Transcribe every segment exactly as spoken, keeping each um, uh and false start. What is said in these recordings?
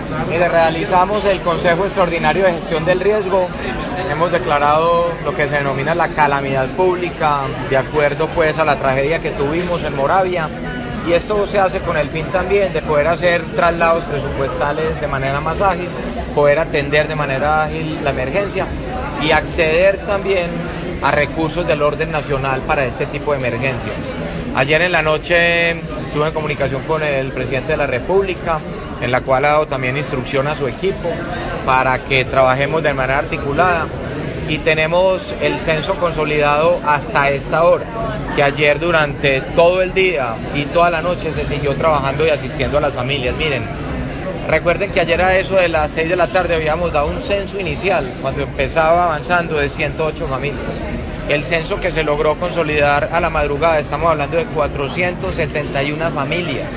Mire, realizamos el Consejo Extraordinario de Gestión del Riesgo. Hemos declarado lo que se denomina la calamidad pública, de acuerdo pues a la tragedia que tuvimos en Moravia. Y esto se hace con el fin también de poder hacer traslados presupuestales de manera más ágil, poder atender de manera ágil la emergencia y acceder también a recursos del orden nacional para este tipo de emergencias. Ayer en la noche estuve en comunicación con el presidente de la República, en la cual ha dado también instrucción a su equipo para que trabajemos de manera articulada, y tenemos el censo consolidado hasta esta hora, que ayer durante todo el día y toda la noche se siguió trabajando y asistiendo a las familias. Miren, recuerden que ayer a eso de las seis de la tarde habíamos dado un censo inicial, cuando empezaba avanzando, de ciento ocho familias. El censo que se logró consolidar a la madrugada, estamos hablando de cuatrocientas setenta y una familias.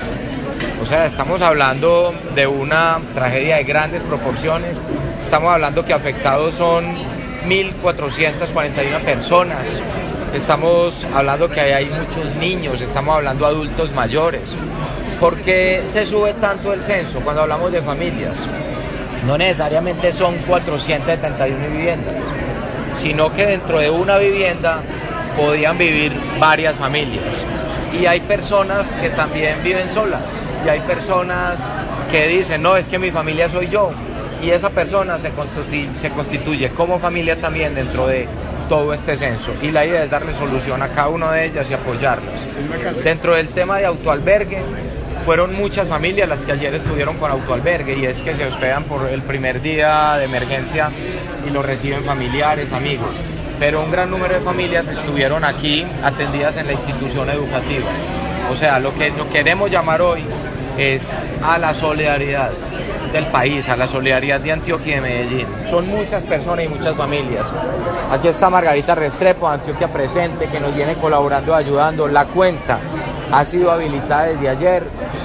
O sea, estamos hablando de una tragedia de grandes proporciones. Estamos hablando que afectados son mil cuatrocientas cuarenta y una personas. Estamos hablando que hay muchos niños, estamos hablando de adultos mayores. ¿Por qué se sube tanto el censo cuando hablamos de familias? No necesariamente son cuatrocientas setenta y una viviendas, sino que dentro de una vivienda podían vivir varias familias. Y hay personas que también viven solas, y hay personas que dicen, no, es que mi familia soy yo, y esa persona se constituye, se constituye como familia también dentro de todo este censo, y la idea es darle solución a cada una de ellas y apoyarlas. Dentro del tema de autoalbergue, fueron muchas familias las que ayer estuvieron con autoalbergue, y es que se hospedan por el primer día de emergencia y lo reciben familiares, amigos, pero un gran número de familias estuvieron aquí atendidas en la institución educativa. O sea, lo que lo queremos llamar hoy es a la solidaridad del país, a la solidaridad de Antioquia y de Medellín. Son muchas personas y muchas familias. Aquí está Margarita Restrepo, Antioquia Presente, que nos viene colaborando, ayudando. La cuenta ha sido habilitada desde ayer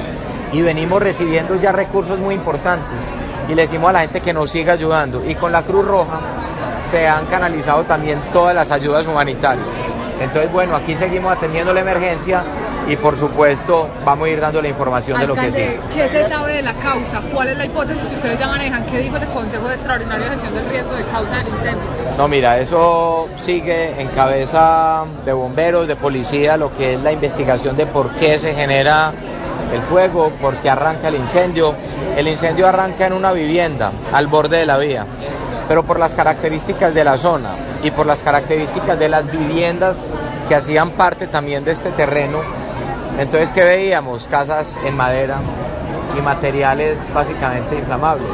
y venimos recibiendo ya recursos muy importantes, y le decimos a la gente que nos siga ayudando, y con la Cruz Roja se han canalizado también todas las ayudas humanitarias. Entonces, bueno, aquí seguimos atendiendo la emergencia y por supuesto vamos a ir dando la información. Alcalde, de lo que sigue. ¿Qué se sabe de la causa? ¿Cuál es la hipótesis que ustedes ya manejan? ¿Qué dijo el Consejo Extraordinario de Gestión del Riesgo de causa del incendio? No, mira, eso sigue en cabeza de bomberos, de policía, lo que es la investigación de por qué se genera el fuego, por qué arranca el incendio. El incendio arranca en una vivienda al borde de la vía, pero por las características de la zona y por las características de las viviendas que hacían parte también de este terreno, entonces, ¿qué veíamos? Casas en madera y materiales básicamente inflamables.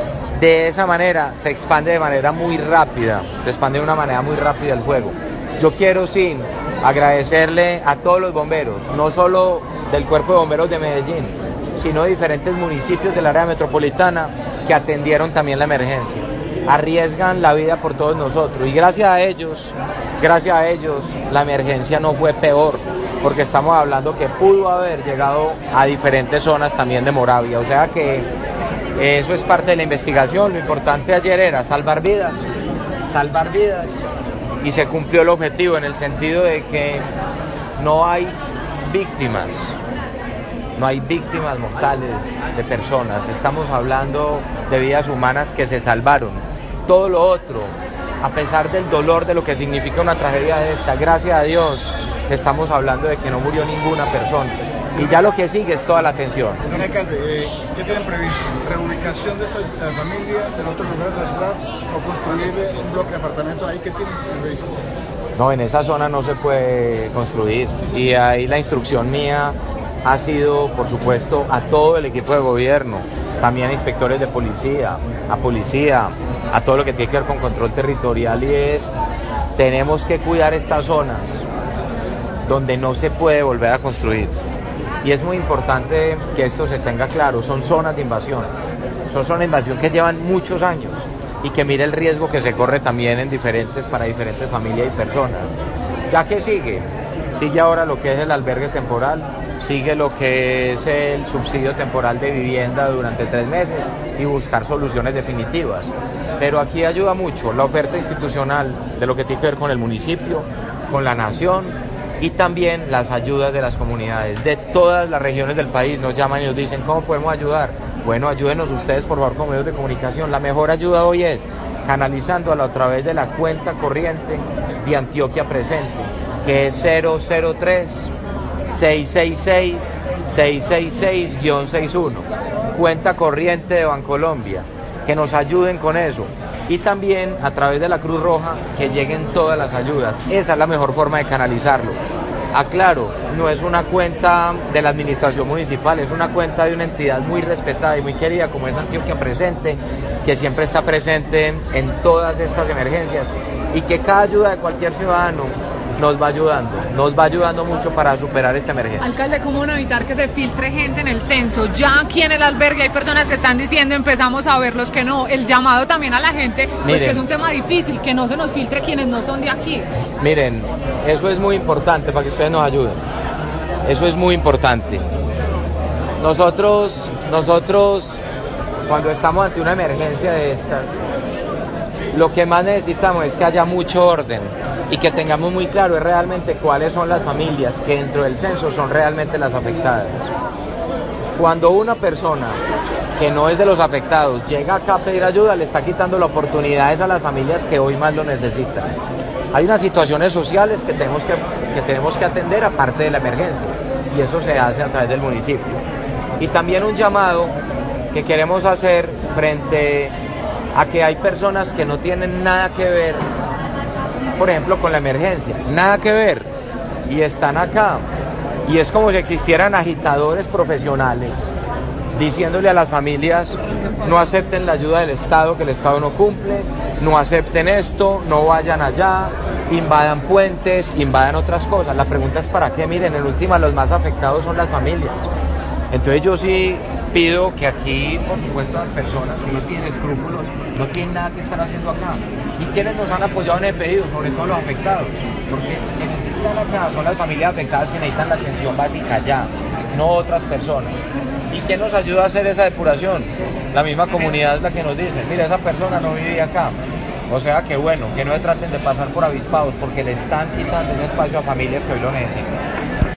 De esa manera se expande de manera muy rápida, se expande de una manera muy rápida el fuego. Yo quiero, sí, agradecerle a todos los bomberos, no solo del Cuerpo de Bomberos de Medellín, sino de diferentes municipios del área metropolitana que atendieron también la emergencia. Arriesgan la vida por todos nosotros, y gracias a ellos, gracias a ellos, la emergencia no fue peor, porque estamos hablando que pudo haber llegado a diferentes zonas también de Moravia. O sea que eso es parte de la investigación. Lo importante ayer era salvar vidas, salvar vidas, y se cumplió el objetivo en el sentido de que no hay víctimas, no hay víctimas mortales de personas. Estamos hablando de vidas humanas que se salvaron. Todo lo otro, a pesar del dolor de lo que significa una tragedia de esta, gracias a Dios, estamos hablando de que no murió ninguna persona. Y ya lo que sigue es toda la atención. Don alcalde, eh, ¿qué tienen previsto? ¿Reubicación de estas de familias en otros lugares de la ciudad o construir un bloque de apartamentos ahí? ¿Qué tienen previsto? No, en esa zona no se puede construir, y ahí la instrucción mía ha sido, por supuesto, a todo el equipo de gobierno, también a inspectores de policía, a policía, a todo lo que tiene que ver con control territorial, y es, tenemos que cuidar estas zonas donde no se puede volver a construir. Y es muy importante que esto se tenga claro, son zonas de invasión, son zonas de invasión que llevan muchos años, y que mire el riesgo que se corre también en diferentes, para diferentes familias y personas. ¿Ya que sigue? Sigue ahora lo que es el albergue temporal, sigue lo que es el subsidio temporal de vivienda durante tres meses y buscar soluciones definitivas. Pero aquí ayuda mucho la oferta institucional de lo que tiene que ver con el municipio, con la nación, y también las ayudas de las comunidades de todas las regiones del país. Nos llaman y nos dicen cómo podemos ayudar. Bueno, ayúdenos ustedes por favor con medios de comunicación. La mejor ayuda hoy es canalizándolo a través de la cuenta corriente de Antioquia Presente, que es cero cero tres, seis seis seis, seis seis seis, sesenta y uno. Cuenta corriente de Bancolombia, que nos ayuden con eso. Y también a través de la Cruz Roja, que lleguen todas las ayudas. Esa es la mejor forma de canalizarlo. Aclaro, no es una cuenta de la administración municipal, es una cuenta de una entidad muy respetada y muy querida como es Antioquia Presente, que siempre está presente en todas estas emergencias y que cada ayuda de cualquier ciudadano nos va ayudando, nos va ayudando mucho para superar esta emergencia. Alcalde, ¿cómo no evitar que se filtre gente en el censo? Ya aquí en el albergue hay personas que están diciendo, empezamos a ver los que no. El llamado también a la gente, pues miren, que es un tema difícil, que no se nos filtre quienes no son de aquí. Miren, eso es muy importante para que ustedes nos ayuden. Eso es muy importante. Nosotros, nosotros, cuando estamos ante una emergencia de estas, lo que más necesitamos es que haya mucho orden y que tengamos muy claro es realmente cuáles son las familias que dentro del censo son realmente las afectadas. Cuando una persona que no es de los afectados llega acá a pedir ayuda, le está quitando las oportunidades a las familias que hoy más lo necesitan. Hay unas situaciones sociales que tenemos que, que tenemos que atender aparte de la emergencia, y eso se hace a través del municipio. Y también un llamado que queremos hacer frente a que hay personas que no tienen nada que ver, por ejemplo, con la emergencia, nada que ver, y están acá, y es como si existieran agitadores profesionales diciéndole a las familias: no acepten la ayuda del Estado, que el Estado no cumple, no acepten esto, no vayan allá, invadan puentes, invadan otras cosas. La pregunta es ¿para qué? Miren, en última los más afectados son las familias. Entonces yo sí pido que aquí, por supuesto, las personas que no tienen escrúpulos, no tienen nada que estar haciendo acá. ¿Y quienes nos han apoyado en el pedido? Sobre todo los afectados. Porque quienes están acá son las familias afectadas que necesitan la atención básica ya, no otras personas. ¿Y quién nos ayuda a hacer esa depuración? La misma comunidad es la que nos dice: mira, esa persona no vivía acá. O sea que bueno, que no se traten de pasar por avispados, porque le están quitando un espacio a familias que hoy lo necesitan.